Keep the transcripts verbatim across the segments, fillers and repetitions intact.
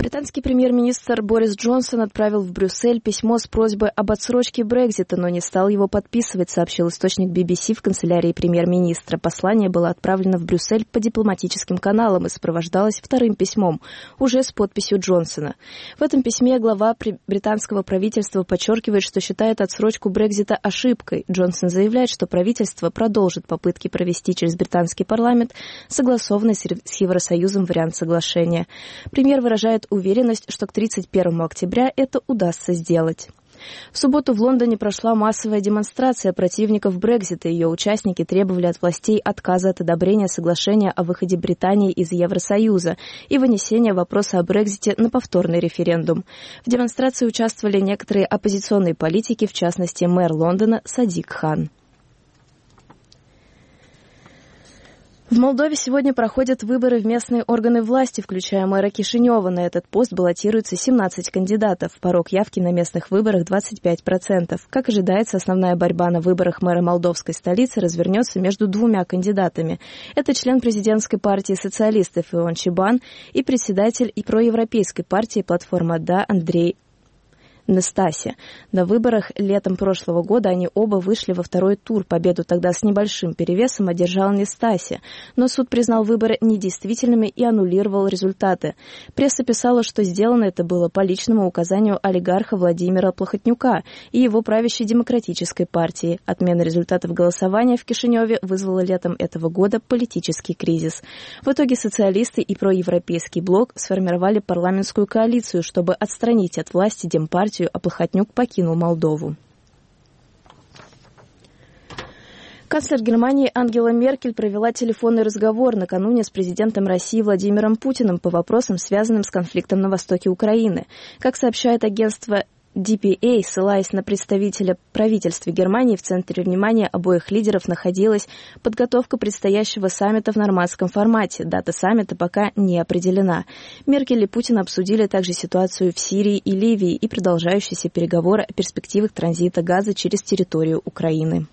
Британский премьер-министр Борис Джонсон отправил в Брюссель письмо с просьбой об отсрочке Брексита, но не стал его подписывать, сообщил источник би би си в канцелярии премьер-министра. Послание было отправлено в Брюссель по дипломатическим каналам и сопровождалось вторым письмом, уже с подписью Джонсона. В этом письме глава британского правительства подчеркивает, что считает отсрочку Брексита ошибкой. Джонсон заявляет, что правительство продолжит попытки провести через британский парламент согласованный с Евросоюзом вариант соглашения. Премьер выражает уверенность, что к тридцать первому октября это удастся сделать. В субботу в Лондоне прошла массовая демонстрация противников Брексита. Ее участники требовали от властей отказа от одобрения соглашения о выходе Британии из Евросоюза и вынесения вопроса о Брексите на повторный референдум. В демонстрации участвовали некоторые оппозиционные политики, в частности мэр Лондона Садик Хан. В Молдове сегодня проходят выборы в местные органы власти, включая мэра Кишинева. На этот пост баллотируются семнадцать кандидатов. Порог явки на местных выборах двадцать пять процентов. Как ожидается, основная борьба на выборах мэра молдовской столицы развернется между двумя кандидатами. Это член президентской партии социалистов Ион Чибан и председатель и проевропейской партии «Платформа Да» Андрей Настасья. На выборах летом прошлого года они оба вышли во второй тур. Победу тогда с небольшим перевесом одержала Настасья, но суд признал выборы недействительными и аннулировал результаты. Пресса писала, что сделано это было по личному указанию олигарха Владимира Плохотнюка и его правящей демократической партии. Отмена результатов голосования в Кишиневе вызвала летом этого года политический кризис. В итоге социалисты и проевропейский блок сформировали парламентскую коалицию, чтобы отстранить от власти Демпартию, а Плохотнюк покинул Молдову. Канцлер Германии Ангела Меркель провела телефонный разговор накануне с президентом России Владимиром Путиным по вопросам, связанным с конфликтом на востоке Украины. Как сообщает агентство ди пи эй, ссылаясь на представителя правительства Германии, в центре внимания обоих лидеров находилась подготовка предстоящего саммита в нормандском формате. Дата саммита пока не определена. Меркель и Путин обсудили также ситуацию в Сирии и Ливии и продолжающиеся переговоры о перспективах транзита газа через территорию Украины.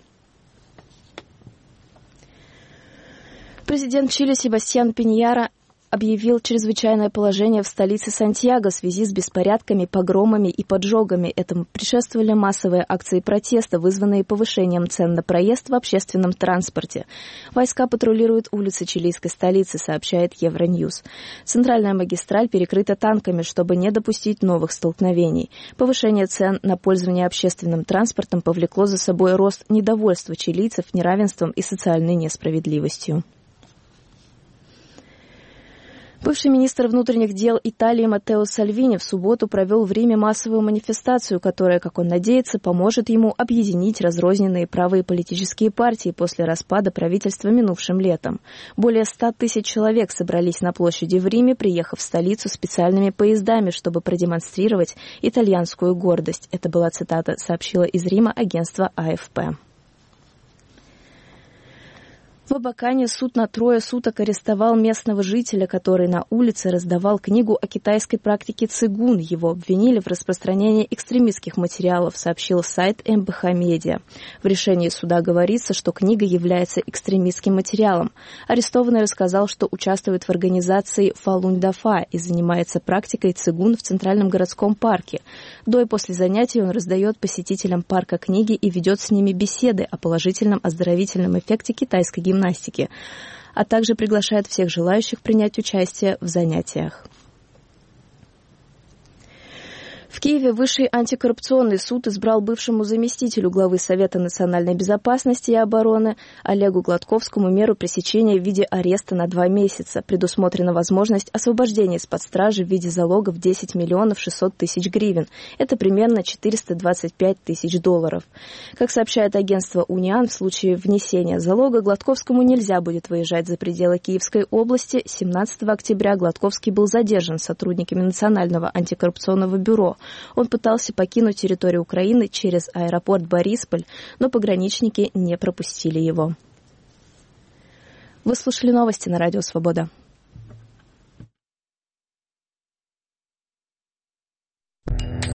Президент Чили Себастьян Пиньяра объявил чрезвычайное положение в столице Сантьяго в связи с беспорядками, погромами и поджогами. Этому предшествовали массовые акции протеста, вызванные повышением цен на проезд в общественном транспорте. Войска патрулируют улицы чилийской столицы, сообщает Евроньюз. Центральная магистраль перекрыта танками, чтобы не допустить новых столкновений. Повышение цен на пользование общественным транспортом повлекло за собой рост недовольства чилийцев неравенством и социальной несправедливостью. Бывший министр внутренних дел Италии Маттео Сальвини в субботу провел в Риме массовую манифестацию, которая, как он надеется, поможет ему объединить разрозненные правые политические партии после распада правительства минувшим летом. Более ста тысяч человек собрались на площади в Риме, приехав в столицу специальными поездами, чтобы продемонстрировать итальянскую гордость. Это была цитата, сообщила из Рима агентство а эф пэ. В Абакане суд на трое суток арестовал местного жителя, который на улице раздавал книгу о китайской практике цигун. Его обвинили в распространении экстремистских материалов, сообщил сайт эм бэ ха Медиа. В решении суда говорится, что книга является экстремистским материалом. Арестованный рассказал, что участвует в организации Фалунь Дафа и занимается практикой цигун в Центральном городском парке. До и после занятий он раздает посетителям парка книги и ведет с ними беседы о положительном оздоровительном эффекте китайской гимнастики. гимнастики, а также приглашает всех желающих принять участие в занятиях. В Киеве Высший антикоррупционный суд избрал бывшему заместителю главы Совета национальной безопасности и обороны Олегу Гладковскому меру пресечения в виде ареста на два месяца. Предусмотрена возможность освобождения из-под стражи в виде залога в десять миллионов шестьсот тысяч гривен. Это примерно четыреста двадцать пять тысяч долларов. Как сообщает агентство «Униан», в случае внесения залога Гладковскому нельзя будет выезжать за пределы Киевской области. семнадцатого октября Гладковский был задержан сотрудниками Национального антикоррупционного бюро. Он пытался покинуть территорию Украины через аэропорт Борисполь, но пограничники не пропустили его. Вы слушали новости на Радио Свобода.